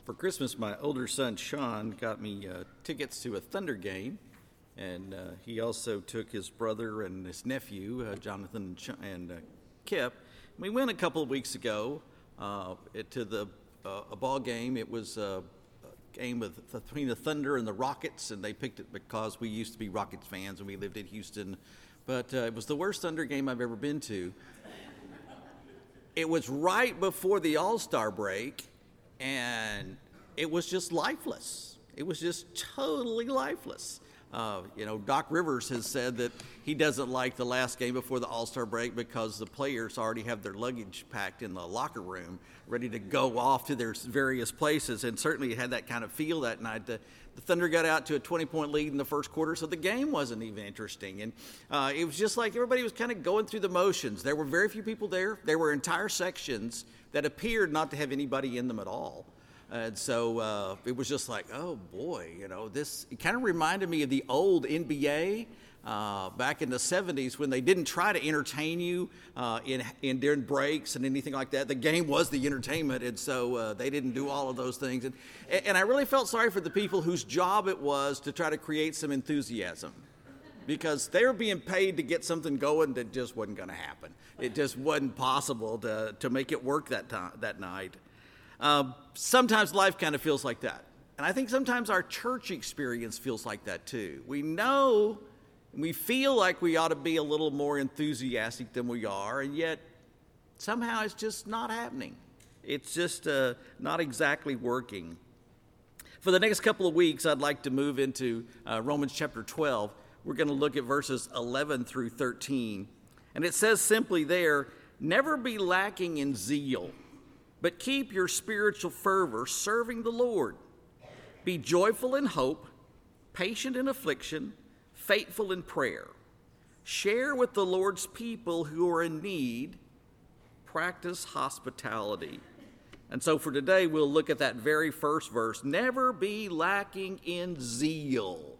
For Christmas, my older son, Sean, got me tickets to a Thunder game, and he also took his brother and his nephew, Jonathan and Kip. We went a couple of weeks ago to a ball game. It was a game between the Thunder and the Rockets, and they picked it because we used to be Rockets fans and we lived in Houston. But it was the worst Thunder game I've ever been to. It was right before the All-Star break, and it was just lifeless. It was just totally lifeless. Doc Rivers has said that he doesn't like the last game before the All-Star break because the players already have their luggage packed in the locker room, ready to go off to their various places, and certainly it had that kind of feel that night. The Thunder got out to a 20-point lead in the first quarter, so the game wasn't even interesting. And it was just like everybody was kind of going through the motions. There were very few people there. There were entire sections that appeared not to have anybody in them at all. And so it was just like, oh boy, this it kind of reminded me of the old NBA back in the 70s when they didn't try to entertain you during breaks and anything like that. The game was the entertainment, and so they didn't do all of those things. And I really felt sorry for the people whose job it was to try to create some enthusiasm, because they were being paid to get something going that just wasn't going to happen. It just wasn't possible to make it work that night. Sometimes life kind of feels like that. And I think sometimes our church experience feels like that too. We know, we feel like we ought to be a little more enthusiastic than we are, and yet somehow it's just not happening. It's just not exactly working. For the next couple of weeks, I'd like to move into Romans chapter 12. We're going to look at verses 11 through 13. And it says simply there, "Never be lacking in zeal, but keep your spiritual fervor serving the Lord. Be joyful in hope, patient in affliction, faithful in prayer. Share with the Lord's people who are in need. Practice hospitality." And so for today, we'll look at that very first verse. Never be lacking in zeal.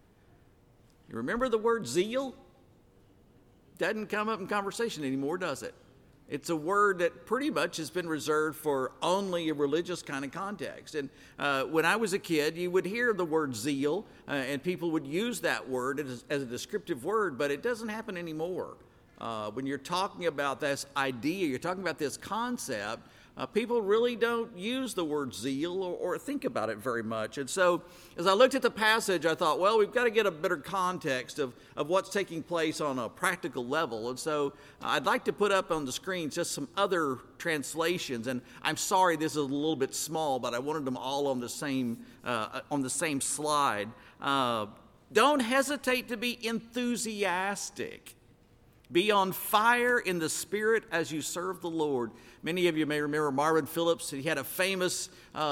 You remember the word zeal? Doesn't come up in conversation anymore, does it? It's a word that pretty much has been reserved for only a religious kind of context. And when I was a kid, you would hear the word zeal, and people would use that word as a descriptive word, but it doesn't happen anymore. When you're talking about this idea, you're talking about this concept, people really don't use the word zeal or think about it very much. And so as I looked at the passage, I thought, well, we've got to get a better context of what's taking place on a practical level. And so I'd like to put up on the screen just some other translations. And I'm sorry this is a little bit small, but I wanted them all on the same slide. Don't hesitate to be enthusiastic. Be on fire in the Spirit as you serve the Lord. Many of you may remember Marvin Phillips. He had a famous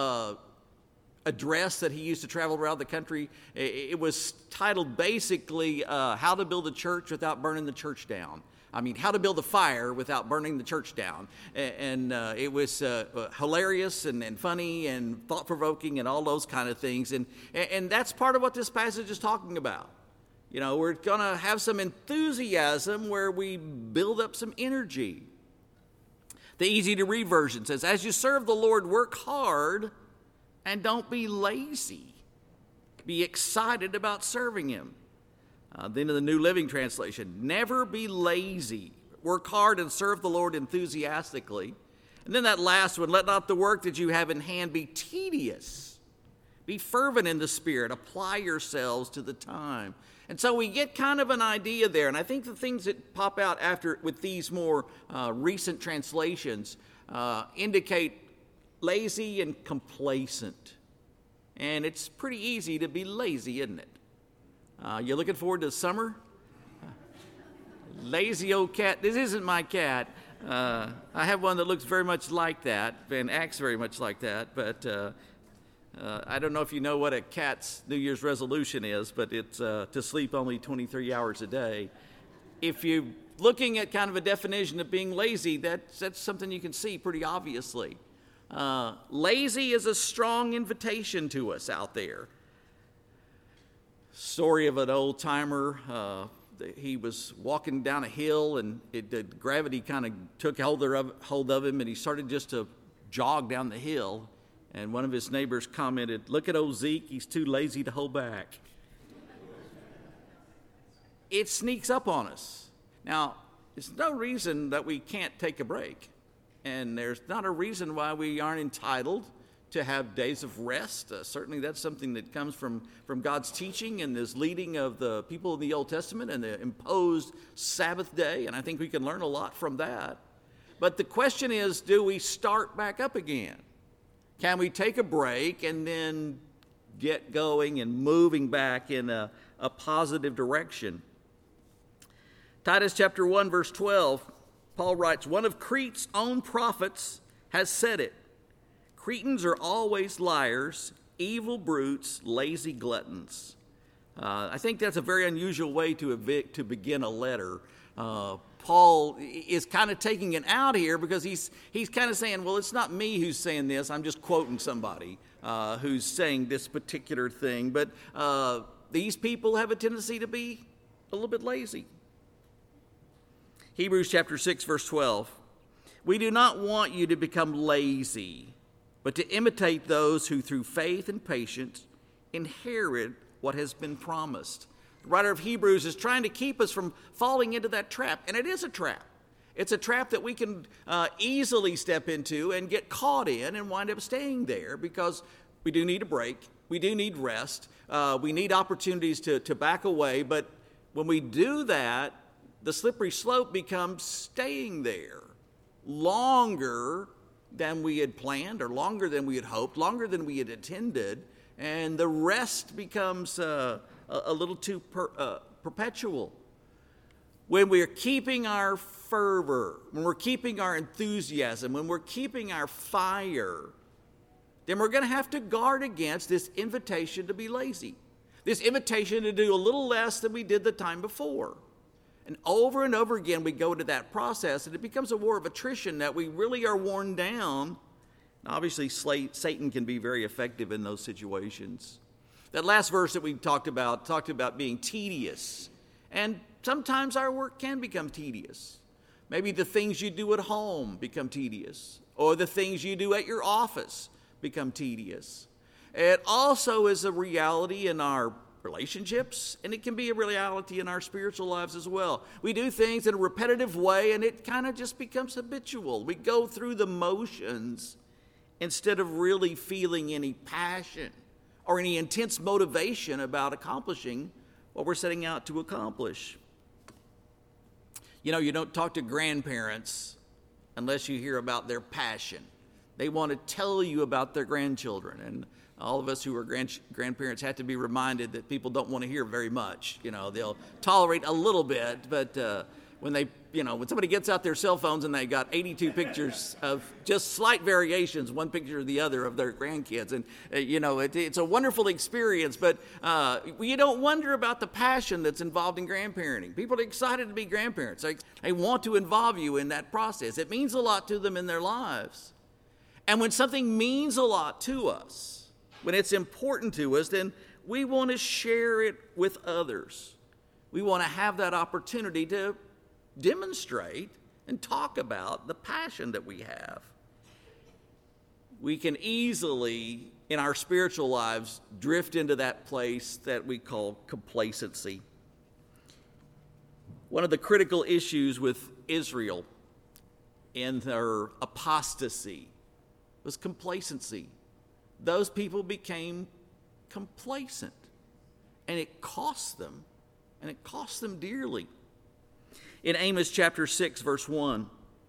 address that he used to travel around the country. It was titled basically, How to Build a Church Without Burning the Church Down. I mean, how to build a fire without burning the church down. And it was hilarious and funny and thought-provoking and all those kind of things. And that's part of what this passage is talking about. We're going to have some enthusiasm where we build up some energy. The easy-to-read version says, "As you serve the Lord, work hard and don't be lazy. Be excited about serving Him." Then in the New Living Translation, "Never be lazy. Work hard and serve the Lord enthusiastically." And then that last one, "Let not the work that you have in hand be tedious. Be fervent in the Spirit. Apply yourselves to the time." And so we get kind of an idea there. And I think the things that pop out after with these more recent translations indicate lazy and complacent. And it's pretty easy to be lazy, isn't it? You looking forward to summer? Lazy old cat. This isn't my cat. I have one that looks very much like that and acts very much like that, but I don't know if you know what a cat's New Year's resolution is, but it's to sleep only 23 hours a day. If you're looking at kind of a definition of being lazy, that's something you can see pretty obviously. Lazy is a strong invitation to us out there. Story of an old timer. He was walking down a hill, and the gravity kind of took hold of him, and he started just to jog down the hill. And one of his neighbors commented, "Look at old Zeke, he's too lazy to hold back." It sneaks up on us. Now, there's no reason that we can't take a break. And there's not a reason why we aren't entitled to have days of rest. Certainly that's something that comes from God's teaching and this leading of the people in the Old Testament and the imposed Sabbath day. And I think we can learn a lot from that. But the question is, do we start back up again? Can we take a break and then get going and moving back in a positive direction? Titus chapter 1, verse 12, Paul writes, "One of Crete's own prophets has said it. Cretans are always liars, evil brutes, lazy gluttons." I think that's a very unusual way to begin a letter. Paul is kind of taking it out here because he's kind of saying, well, it's not me who's saying this. I'm just quoting somebody who's saying this particular thing. But these people have a tendency to be a little bit lazy. Hebrews chapter 6, verse 12. "We do not want you to become lazy, but to imitate those who through faith and patience inherit what has been promised." The writer of Hebrews is trying to keep us from falling into that trap, and it is a trap. It's a trap that we can easily step into and get caught in and wind up staying there because we do need a break. We do need rest. We need opportunities to back away, but when we do that, the slippery slope becomes staying there longer than we had planned or longer than we had hoped, longer than we had intended, and the rest becomes a little too perpetual. When we're keeping our fervor, when we're keeping our enthusiasm, when we're keeping our fire, then we're going to have to guard against this invitation to be lazy, this invitation to do a little less than we did the time before. And over again, we go into that process, and it becomes a war of attrition that we really are worn down. And obviously, Satan can be very effective in those situations. That last verse that we talked about being tedious. And sometimes our work can become tedious. Maybe the things you do at home become tedious, or the things you do at your office become tedious. It also is a reality in our relationships, and it can be a reality in our spiritual lives as well. We do things in a repetitive way, and it kind of just becomes habitual. We go through the motions instead of really feeling any passion or any intense motivation about accomplishing what we're setting out to accomplish. You know, you don't talk to grandparents unless you hear about their passion. They want to tell you about their grandchildren, and all of us who are grandparents have to be reminded that people don't want to hear very much. You know, they'll tolerate a little bit, but when somebody gets out their cell phones and they got 82 pictures of just slight variations, one picture or the other of their grandkids, and it's a wonderful experience, but you don't wonder about the passion that's involved in grandparenting. People are excited to be grandparents. They want to involve you in that process. It means a lot to them in their lives. And when something means a lot to us, when it's important to us, then we want to share it with others. We want to have that opportunity to demonstrate and talk about the passion that we have. We can easily, in our spiritual lives, drift into that place that we call complacency. One of the critical issues with Israel in their apostasy was complacency. Those people became complacent, and it cost them dearly. In Amos chapter 6, verse 1,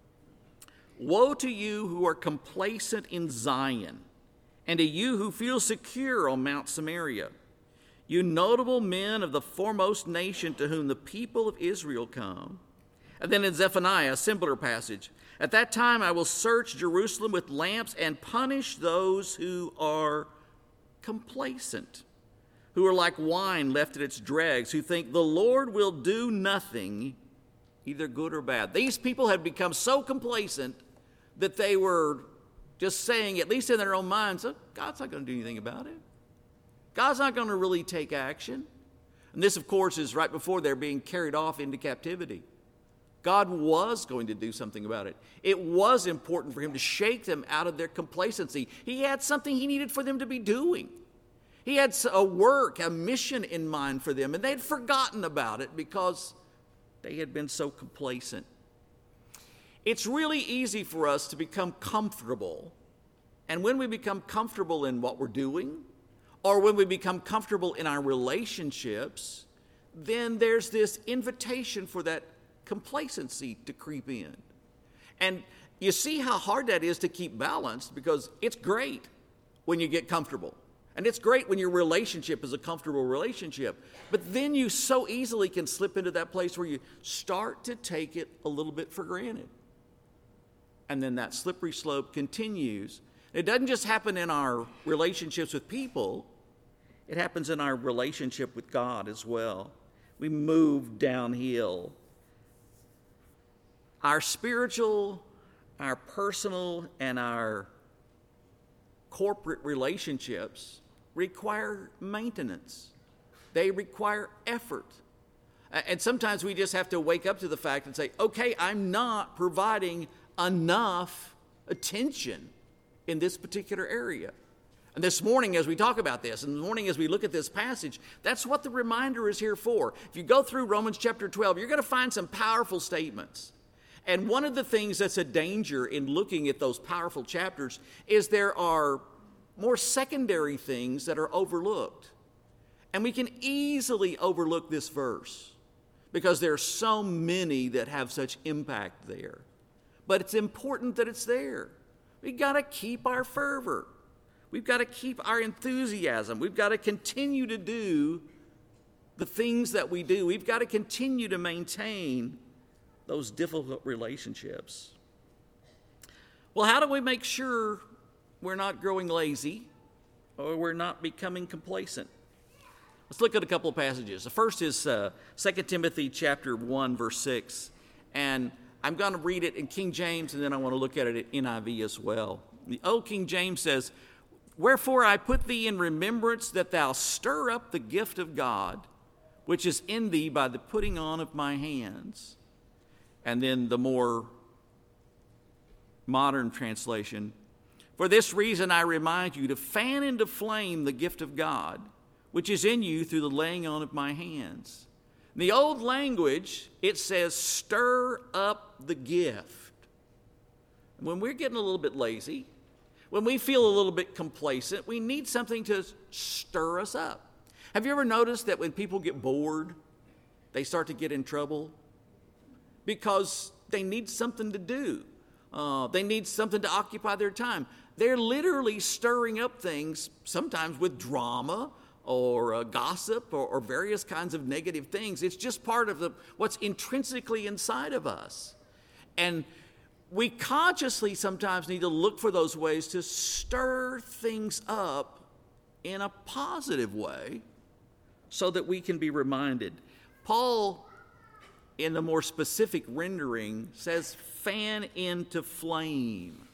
"Woe to you who are complacent in Zion, and to you who feel secure on Mount Samaria, you notable men of the foremost nation to whom the people of Israel come." And then in Zephaniah, a similar passage, "At that time I will search Jerusalem with lamps and punish those who are complacent, who are like wine left at its dregs, who think the Lord will do nothing, either good or bad." These people had become so complacent that they were just saying, at least in their own minds, oh, God's not going to do anything about it. God's not going to really take action. And this, of course, is right before they're being carried off into captivity. God was going to do something about it. It was important for him to shake them out of their complacency. He had something he needed for them to be doing. He had a work, a mission in mind for them, and they'd forgotten about it because they had been so complacent. It's really easy for us to become comfortable. And when we become comfortable in what we're doing, or when we become comfortable in our relationships, then there's this invitation for that complacency to creep in. And you see how hard that is to keep balanced, because it's great when you get comfortable. And it's great when your relationship is a comfortable relationship. But then you so easily can slip into that place where you start to take it a little bit for granted. And then that slippery slope continues. It doesn't just happen in our relationships with people. It happens in our relationship with God as well. We move downhill. Our spiritual, our personal, and our corporate relationships require maintenance. They require effort. And sometimes we just have to wake up to the fact and say, okay, I'm not providing enough attention in this particular area. And this morning as we talk about this, and this morning as we look at this passage, that's what the reminder is here for. If you go through Romans chapter 12, you're going to find some powerful statements. And one of the things that's a danger in looking at those powerful chapters is there are more secondary things that are overlooked. And we can easily overlook this verse because there are so many that have such impact there. But it's important that it's there. We've got to keep our fervor. We've got to keep our enthusiasm. We've got to continue to do the things that we do. We've got to continue to maintain those difficult relationships. Well, how do we make sure we're not growing lazy or we're not becoming complacent? Let's look at a couple of passages. The first is 2 Timothy chapter 1, verse 6. And I'm going to read it in King James, and then I want to look at it in NIV as well. The old King James says, "Wherefore I put thee in remembrance that thou stir up the gift of God, which is in thee by the putting on of my hands." And then the more modern translation, "For this reason I remind you to fan into flame the gift of God, which is in you through the laying on of my hands." In the old language, it says, stir up the gift. When we're getting a little bit lazy, when we feel a little bit complacent, we need something to stir us up. Have you ever noticed that when people get bored, they start to get in trouble? Because they need something to do. They need something to occupy their time. They're literally stirring up things, sometimes with drama or gossip or various kinds of negative things. It's just part of what's intrinsically inside of us. And we consciously sometimes need to look for those ways to stir things up in a positive way so that we can be reminded. Paul, in the more specific rendering, says fan into flame.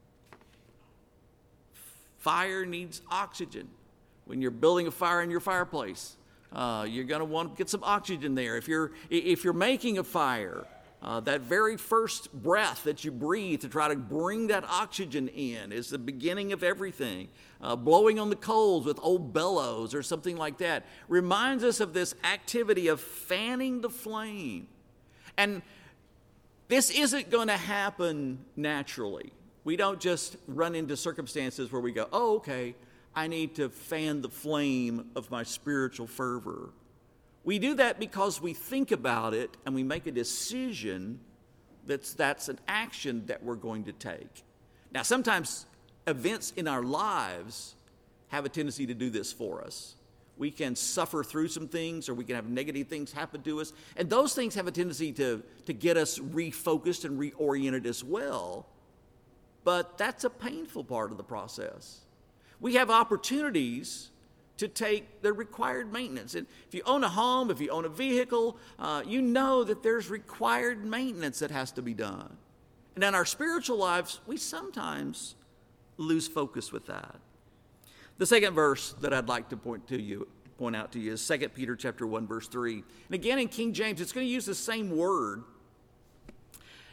Fire needs oxygen. When you're building a fire in your fireplace, you're going to want to get some oxygen there. If you're making a fire, that very first breath that you breathe to try to bring that oxygen in is the beginning of everything. Blowing on the coals with old bellows or something like that reminds us of this activity of fanning the flame. And this isn't going to happen naturally. We don't just run into circumstances where we go, oh, okay, I need to fan the flame of my spiritual fervor. We do that because we think about it and we make a decision that's an action that we're going to take. Now, sometimes events in our lives have a tendency to do this for us. We can suffer through some things, or we can have negative things happen to us, and those things have a tendency to get us refocused and reoriented as well. But that's a painful part of the process. We have opportunities to take the required maintenance. And if you own a home, if you own a vehicle, you know that there's required maintenance that has to be done. And in our spiritual lives, we sometimes lose focus with that. The second verse that I'd like to point out to you is 2 Peter chapter 1, verse 3. And again, in King James, it's going to use the same word,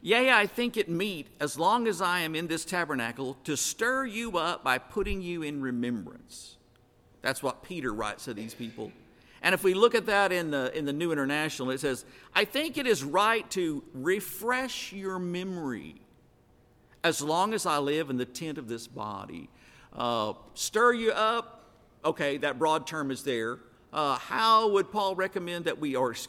Yea, I think it meet, as long as I am in this tabernacle, to stir you up by putting you in remembrance. That's what Peter writes to these people. And if we look at that in the New International, it says, I think it is right to refresh your memory as long as I live in the tent of this body. Stir you up, okay, that broad term is there. How would Peter recommend that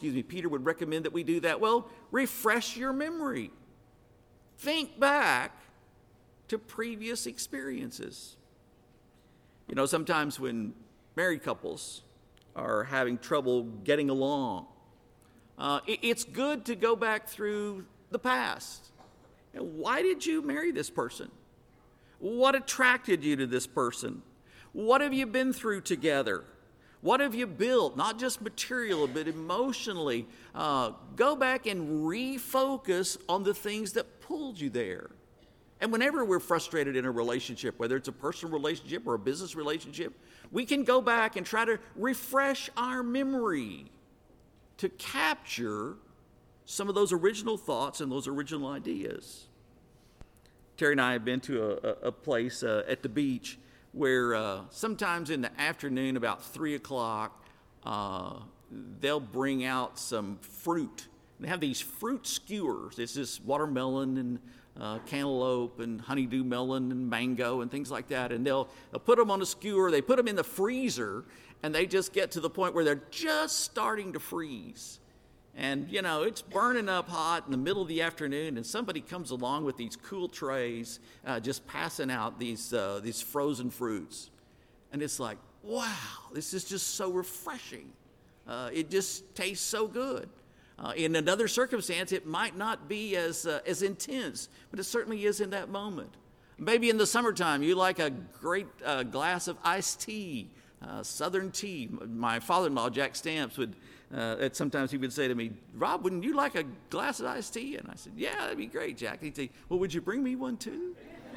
we do that? Well, refresh your memory. Think back to previous experiences. You know, sometimes when married couples are having trouble getting along, it's good to go back through the past. Why did you marry this person? What attracted you to this person? What have you been through together? What have you built? Not just material, but emotionally. Go back and refocus on the things that pulled you there. And whenever we're frustrated in a relationship, whether it's a personal relationship or a business relationship, we can go back and try to refresh our memory to capture some of those original thoughts and those original ideas. Terry and I have been to a place at the beach where sometimes in the afternoon, about 3 o'clock, they'll bring out some fruit. They have these fruit skewers. It's just watermelon and cantaloupe and honeydew melon and mango and things like that. And they'll put them on a skewer. They put them in the freezer, and they just get to the point where they're just starting to freeze. And, you know, it's burning up hot in the middle of the afternoon, and somebody comes along with these cool trays, just passing out these frozen fruits. And it's like, wow, this is just so refreshing. It just tastes so good. In another circumstance, it might not be as intense, but it certainly is in that moment. Maybe in the summertime, you like a great glass of iced tea, Southern tea. My father-in-law, Jack Stamps, sometimes he would say to me, Rob, wouldn't you like a glass of iced tea? And I said, yeah, that'd be great, Jack. And he'd say, well, would you bring me one too?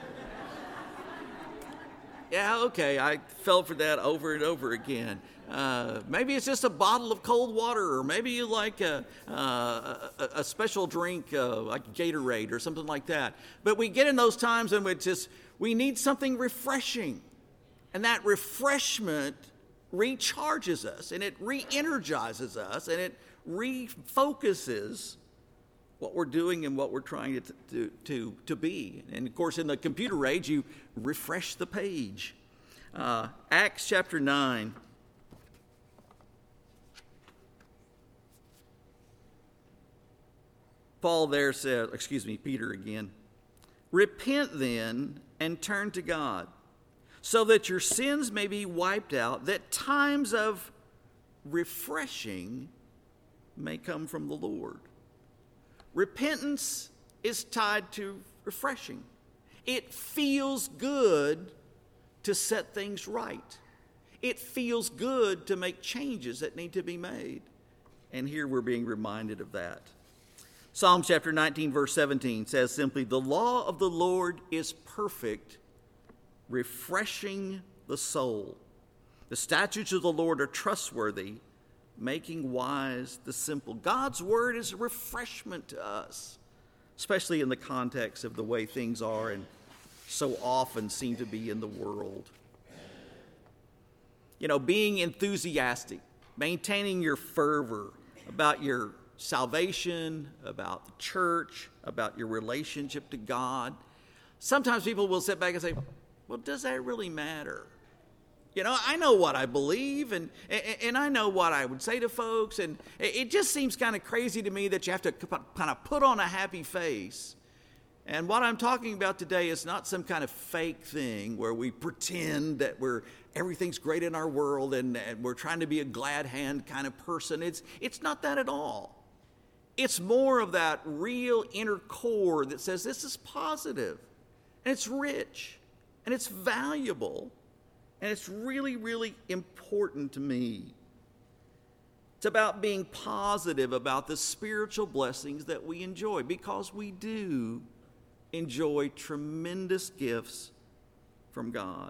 Yeah, okay, I fell for that over and over again. Maybe it's just a bottle of cold water, or maybe you like a special drink like Gatorade or something like that. But we get in those times when we need something refreshing. And that refreshment recharges us, and it re-energizes us, and it refocuses what we're doing and what we're trying to be. And of course, in the computer age, you refresh the page. Acts chapter 9. Peter again. Repent then and turn to God, so that your sins may be wiped out, that times of refreshing may come from the Lord. Repentance is tied to refreshing. It feels good to set things right. It feels good to make changes that need to be made. And here we're being reminded of that. Psalm chapter 19, verse 17 says simply, the law of the Lord is perfect, refreshing the soul. The statutes of the Lord are trustworthy, making wise the simple. God's word is a refreshment to us, especially in the context of the way things are and so often seem to be in the world. You know, being enthusiastic, maintaining your fervor about your salvation, about the church, about your relationship to God. Sometimes people will sit back and say, well, does that really matter? You know, I know what I believe, and I know what I would say to folks, and it just seems kind of crazy to me that you have to kind of put on a happy face. And what I'm talking about today is not some kind of fake thing where we pretend that everything's great in our world and we're trying to be a glad hand kind of person. It's not that at all. It's more of that real inner core that says this is positive, and it's rich, and it's valuable, and it's really, really important to me. It's about being positive about the spiritual blessings that we enjoy, because we do enjoy tremendous gifts from God.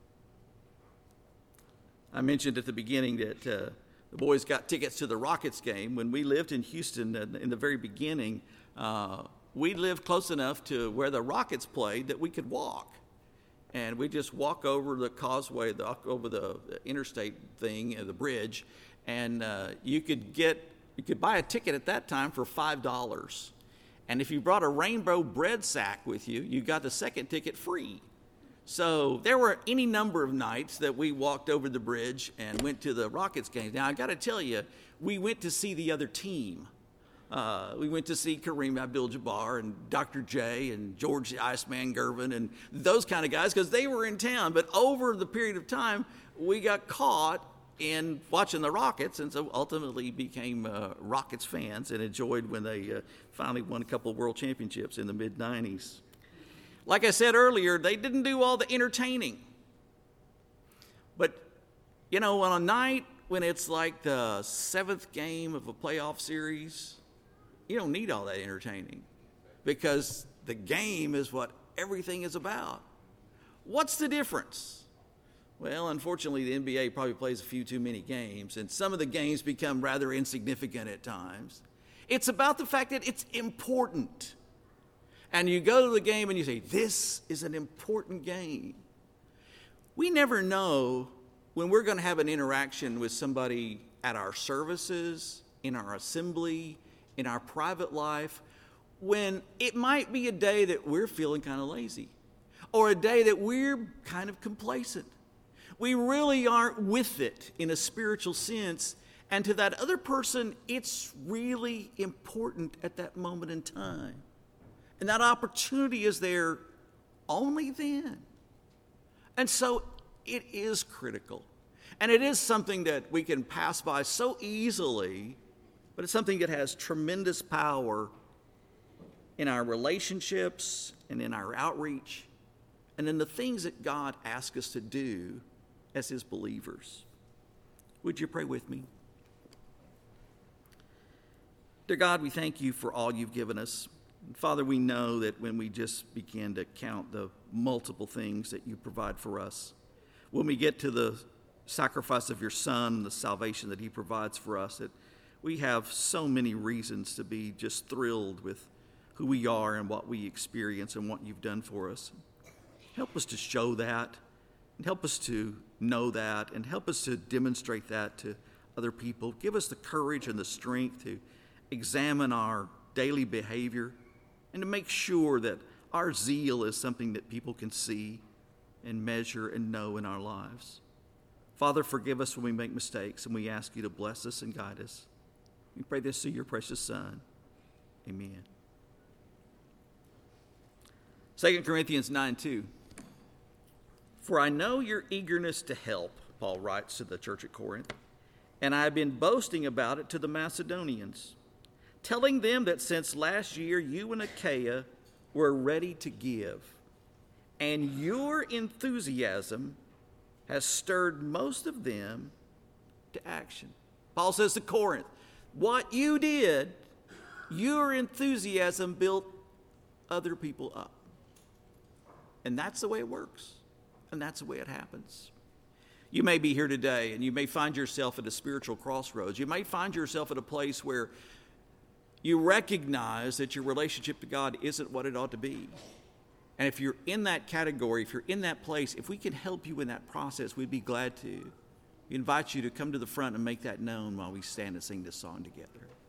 I mentioned at the beginning that the boys got tickets to the Rockets game. When we lived in Houston in the very beginning, we lived close enough to where the Rockets played that we could walk. And we just walk over the causeway, over the interstate thing, the bridge, and you could buy a ticket at that time for $5. And if you brought a rainbow bread sack with you, you got the second ticket free. So there were any number of nights that we walked over the bridge and went to the Rockets games. Now, I got to tell you, we went to see the other team. We went to see Kareem Abdul-Jabbar and Dr. J and George the Iceman Gervin and those kind of guys because they were in town. But over the period of time, we got caught in watching the Rockets, and so ultimately became Rockets fans and enjoyed when they finally won a couple of world championships in the mid-'90s. Like I said earlier, they didn't do all the entertaining. But, you know, on a night when it's like the seventh game of a playoff series, you don't need all that entertaining because the game is what everything is about. What's the difference? Well, unfortunately, the NBA probably plays a few too many games, and some of the games become rather insignificant at times. It's about the fact that it's important. And you go to the game and you say, this is an important game. We never know when we're going to have an interaction with somebody at our services, in our assembly, in our private life, when it might be a day that we're feeling kind of lazy, or a day that we're kind of complacent. We really aren't with it in a spiritual sense, and to that other person, it's really important at that moment in time. And that opportunity is there only then. And so it is critical. And it is something that we can pass by so easily, but it's something that has tremendous power in our relationships and in our outreach and in the things that God asks us to do as his believers. Would you pray with me? Dear God, we thank you for all you've given us. Father, we know that when we just begin to count the multiple things that you provide for us, when we get to the sacrifice of your Son and the salvation that he provides for us, that we have so many reasons to be just thrilled with who we are and what we experience and what you've done for us. Help us to show that, and help us to know that, and help us to demonstrate that to other people. Give us the courage and the strength to examine our daily behavior and to make sure that our zeal is something that people can see and measure and know in our lives. Father, forgive us when we make mistakes, and we ask you to bless us and guide us. We pray this through your precious Son. Amen. 2 Corinthians 9:2. For I know your eagerness to help, Paul writes to the church at Corinth, and I have been boasting about it to the Macedonians, telling them that since last year you and Achaia were ready to give, and your enthusiasm has stirred most of them to action. Paul says to Corinth, what you did, your enthusiasm built other people up. And that's the way it works. And that's the way it happens. You may be here today and you may find yourself at a spiritual crossroads. You may find yourself at a place where you recognize that your relationship to God isn't what it ought to be. And if you're in that category, if you're in that place, if we can help you in that process, we'd be glad to. We invite you to come to the front and make that known while we stand and sing this song together.